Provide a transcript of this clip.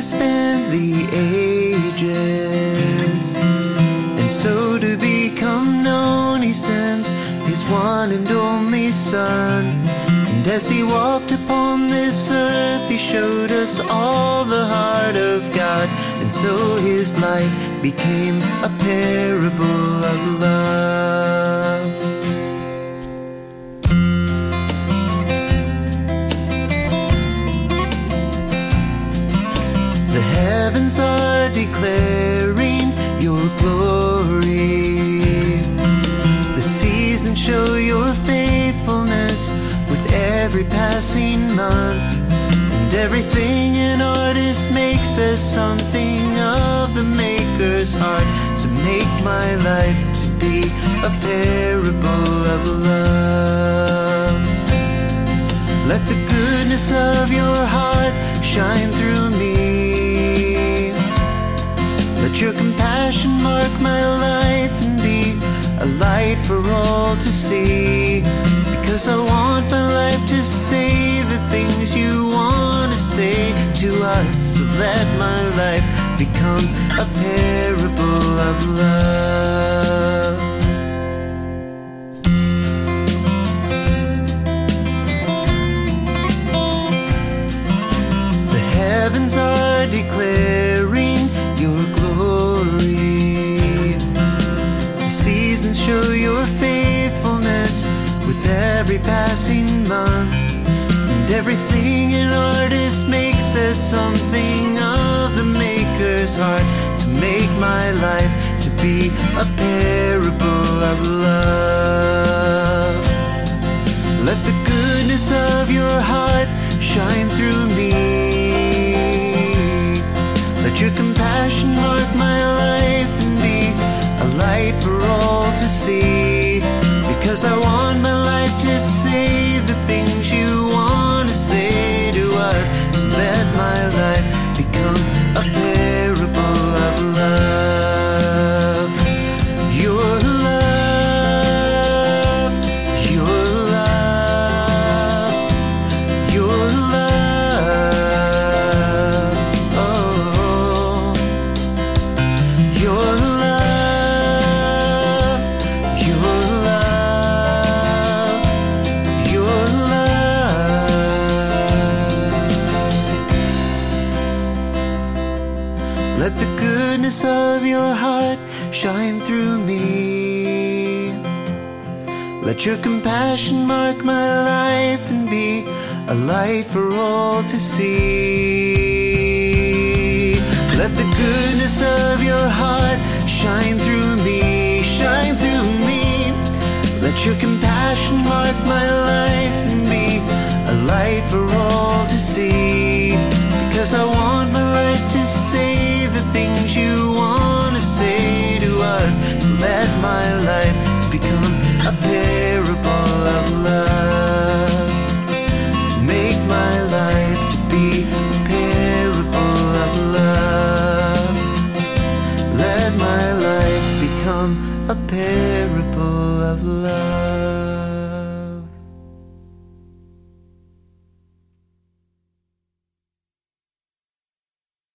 has spanned the ages, and so to become known he sent his one and only Son. And as he walked upon this earth, he showed us all the heart of God. And so his life became a parable of love. The heavens are declaring your glory. The seasons show your faithfulness with every passing month. And everything an artist makes says something of the maker's heart. So make my life to be a parable of love. Let the goodness of your heart shine through me. Let your compassion mark my life and be a light for all to see. Because I want my life to say the things you want to say to us. So let my life become a parable of love. The heavens are declaring your glory. The seasons show your faithfulness with every passing month. And everything an artist makes says something of the maker's heart. So make my life to be a parable of love. Let the goodness of your heart shine through me. Let your compassion mark my life and be a light for all to see. Because I want my life to say the things you want to say to us. So let my life become a parable of love. Your love, your love, your love, oh, your love, your love, your love. Let the goodness of your heart shine through me. Let your compassion mark my life and be a light for all to see. Let the goodness of your heart shine through me, shine through me. Let your compassion mark my life and be a light for all to see. Because I want